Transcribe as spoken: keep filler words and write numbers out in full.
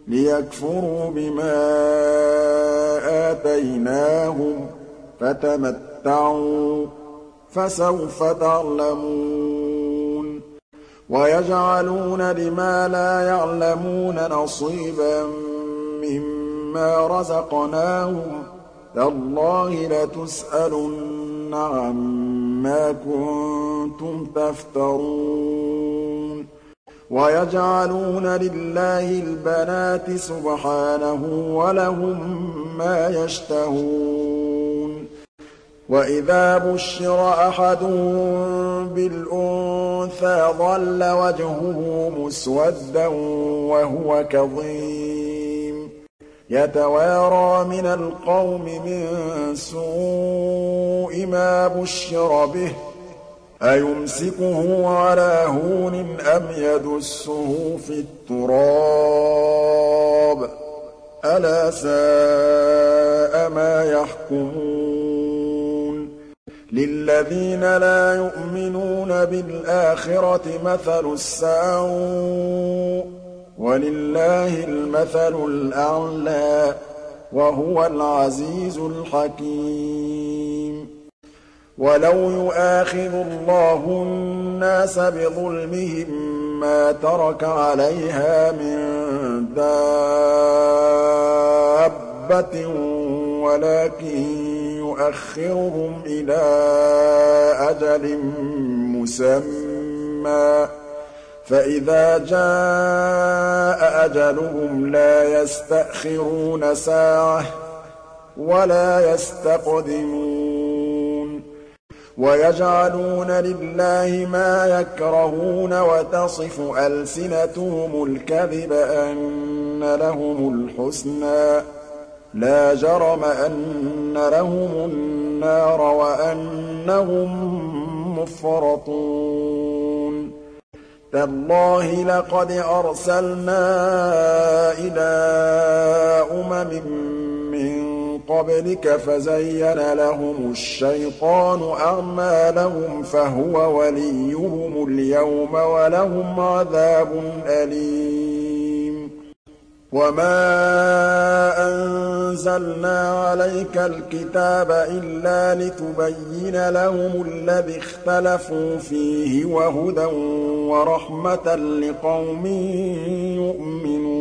لِيَكْفُرُوا بِمَا آتَيْنَاهُمْ ۚ فَتَمَتَّعُوا ۖ فَسَوْفَ تَعْلَمُونَ وَيَجْعَلُونَ لِمَا لَا يَعْلَمُونَ نَصِيبًا مِّمَّا رَزَقْنَاهُمْ ۗ تَاللَّهِ لَتُسْأَلُنَّ عَمَّا كُنتُمْ تَفْتَرُونَ وَيَجْعَلُونَ لِلَّهِ الْبَنَاتِ سُبْحَانَهُ وَلَهُم مَّا يَشْتَهُونَ وَإِذَا بُشِّرَ أَحَدُهُم بِالْأُنثَىٰ ظَلَّ وَجْهُهُ مُسْوَدًّا وَهُوَ كَظِيمٌ يَتَوَارَىٰ مِنَ الْقَوْمِ مِن سُوءِ مَا بُشِّرَ بِهِ ۚ أَيُمْسِكُهُ عَلَىٰ هُونٍ أَمْ يَدُسُّهُ فِي التُّرَابِ ۗ أَلَا سَاءَ مَا يَحْكُمُونَ لِلَّذِينَ لَا يُؤْمِنُونَ بِالْآخِرَةِ مَثَلُ السَّوْءِ ۖ وَلِلَّهِ الْمَثَلُ الْأَعْلَىٰ ۚ وَهُوَ الْعَزِيزُ الْحَكِيمُ وَلَوْ يُؤَاخِذُ اللَّهُ النَّاسَ بِظُلْمِهِم مَّا تَرَكَ عَلَيْهَا مِن دَابَّةٍ وَلَٰكِن يُؤَخِّرُهُمْ إِلَىٰ أَجَلٍ مُّسَمًّى ۖ فَإِذَا جَاءَ أَجَلُهُمْ لَا يَسْتَأْخِرُونَ سَاعَةً ۖ وَلَا يَسْتَقْدِمُونَ وَيَجْعَلُونَ لِلَّهِ مَا يَكْرَهُونَ وَتَصِفُ أَلْسِنَتُهُمُ الْكَذِبَ أَنَّ لَهُمُ الْحُسْنَىٰ ۖ لَا جَرَمَ أَنَّ لَهُمُ النَّارَ وَأَنَّهُم مُّفْرَطُونَ تَاللَّهِ لَقَدْ أَرْسَلْنَا إِلَىٰ أُمَمٍ مِّن قَبْلِكَ فَزَيَّنَ لَهُمُ الشَّيْطَانُ أَعْمَالَهُمْ فَهُوَ وَلِيُّهُمُ الْيَوْمَ وَلَهُمْ عَذَابٌ أَلِيمٌ وَمَا أَنزَلْنَا عَلَيْكَ الْكِتَابَ إِلَّا لِتُبَيِّنَ لَهُمُ الَّذِي اخْتَلَفُوا فِيهِ وَهُدًى وَرَحْمَةً لِّقَوْمٍ يُؤْمِنُونَ